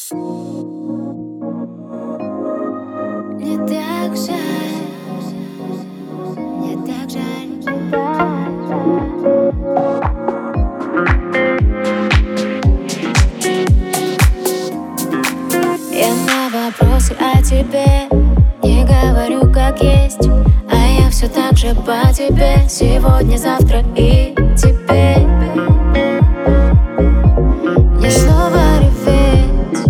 Мне так жаль, мне так жаль. Я на вопросы о тебе не говорю как есть, а я все так же по тебе сегодня, завтра и теперь. Не снова реветь,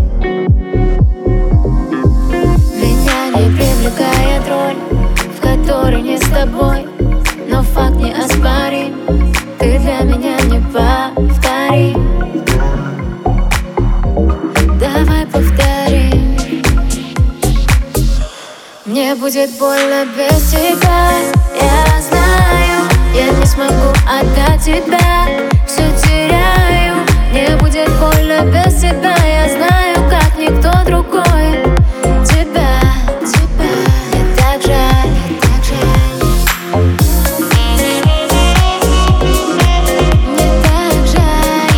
меня не привлекает роль, в которой не с тобой, но факт неоспорим, ты для меня не повторим. Давай повторим. Мне будет больно без тебя, я знаю. Я не смогу отдать тебя, все теряю. Мне будет больно без тебя, я знаю, как никто другой. Тебя, мне так жаль, так жаль. Мне так жаль.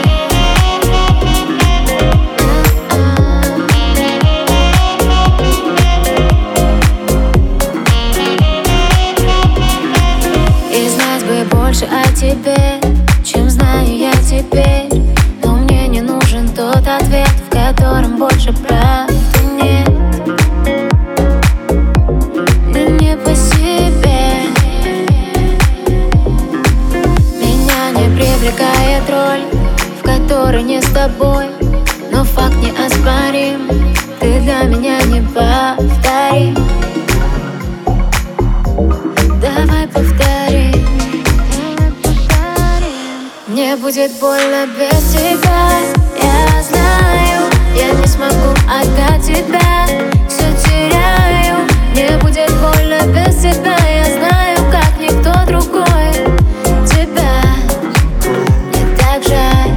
И знать бы больше о тебе, чем знаю я теперь. Но мне не нужен тот ответ, в котором больше правды нет. Мне не по себе, меня не привлекает роль, в которой не с тобой, но факт неоспорим, ты для меня не повторим. Давай повторим. Мне будет больно без тебя, я знаю. Я не смогу отдать тебя, все теряю. Мне будет больно без тебя, я знаю, как никто другой. Тебя, мне так жаль.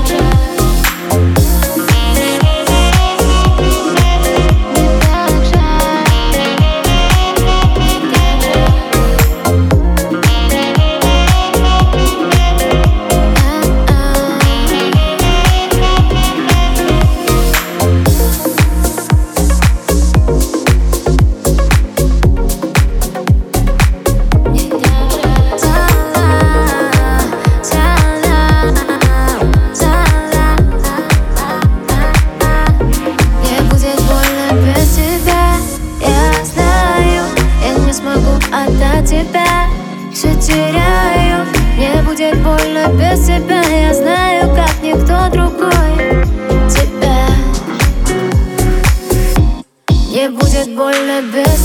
Отдать тебя, все теряю. Мне будет больно без тебя, я знаю, как никто другой. Тебя, мне будет больно без